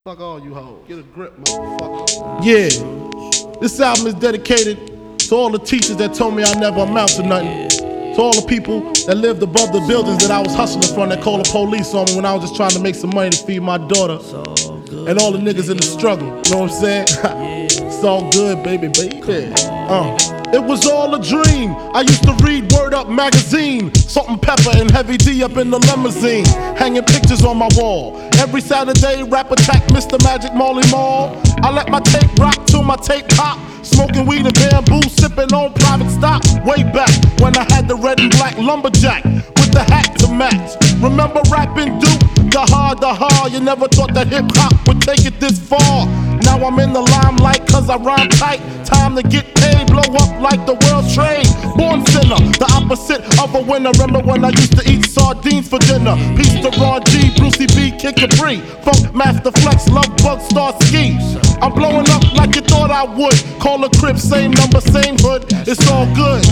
Fuck all you hoes. Get a grip, motherfucker. Yeah. This album is dedicated to all the teachers that told me I never amount to nothing. To all the people that lived above the buildings that I was hustling from that called the police on me when I was just trying to make some money to feed my daughter. And all the niggas in the struggle. You know what I'm saying? It's all good, baby. It was all a dream. I used to read Word Up magazine. Salt-N-Pepa and Heavy D up in the limousine, hanging pictures on my wall. Every Saturday, rap attack Mr. Magic Marley Marl. I let my tape rock till my tape pop. Smoking weed and bamboo, sipping on private stock. Way back when I had the red and black lumberjack with the hat to match. Remember rapping Duke? The hard, you never thought that hip-hop would take it this far. Now I'm in the limelight cause I rhyme tight. Time to get paid, blow up like the world trade. Born sinner, the opposite of a winner. Remember when I used to eat sardines for dinner? Peace to Ron G, Brucey B, Kid Capri, Funk Master Flex, Love Bug, Star Ski. I'm blowing up like you thought I would. Call a crib, same number, same hood. It's all good.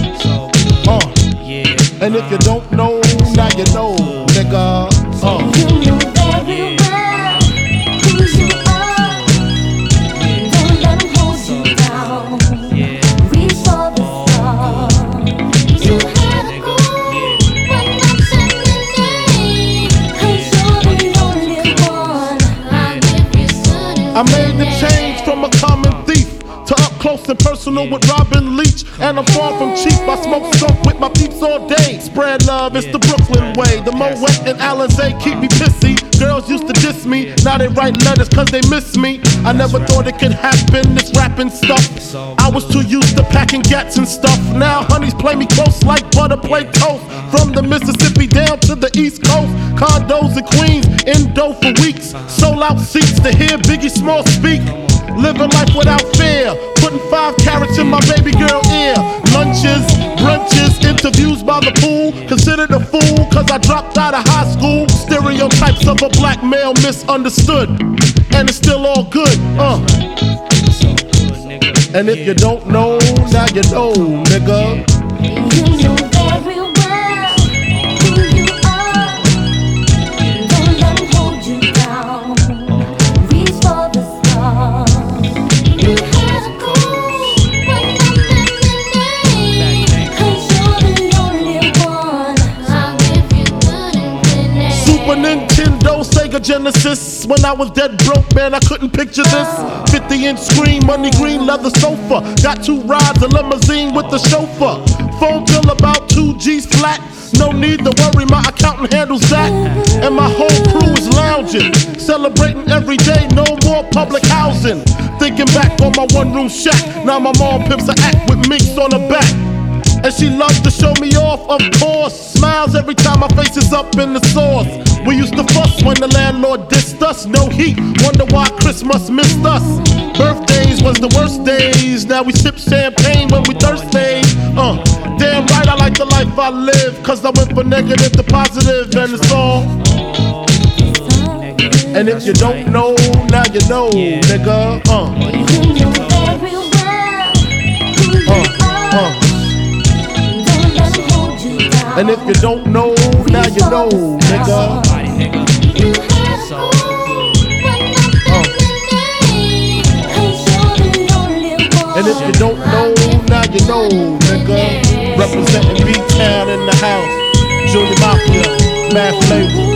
And if you don't know, now you know, nigga. You know very well who you are. Don't let them hold you down. Reach for the stars. You had a goal, but not suddenly. 'Cause you're the only one. I made the change from a common thief to up close and personal with Robin Leach. And I'm far from cheap, I smoke skunk with my peeps all day. Spread love, it's the Brooklyn way. The Moet and Alizé keep me pissy. Girls used to diss me, now they write letters cause they miss me. I never thought it could happen, this rapping stuff. I was too used to packing gats and stuff. Now honeys play me close like butter play toast. From the Mississippi down to the East Coast. Condos in Queens, in dough for weeks. Sold out seats to hear Biggie Small speak. Living life without fear, putting 5 carats in my baby girl ear. Lunches, brunches, interviews by the pool. Considered a fool cause I dropped out of high school. Stereotypes of a black male misunderstood. And it's still all good, And if you don't know, now you know, nigga. You know very well who you are. Don't let them hold you down. Reach for the stars. You had a goal, but not suddenly. 'Cause you're the only one. I'll give you good and Super Nintendo, Sega Genesis. When I was dead broke, man, I couldn't picture this. 50-inch screen, money green leather sofa. Got 2 rides, a limousine with the chauffeur. Phone bill about 2 G's flat. No need to worry, my accountant handles that. And my whole crew is lounging, celebrating every day, no more public housing. Thinking back on my one-room shack. Now my mom pimps an act with minks on her back. And she loves to show me off, of course. Smiles every time my face is up in the sauce. We used to fuss when the landlord dissed us. No heat, wonder why Christmas missed us. Birthdays was the worst days. Now we sip champagne when we thirsty. Damn right I like the life I live. Cause I went from negative to positive and it's all. And if you don't know, now you know, nigga. You know very well who you are. Don't let them hold you down. And if you don't know, now you know, nigga. You had a goal, but not suddenly. 'Cause you're the only one. And if you don't know, now you know, nigga. Representing B-Town in the house. Junior Mafia, Mad Flavor.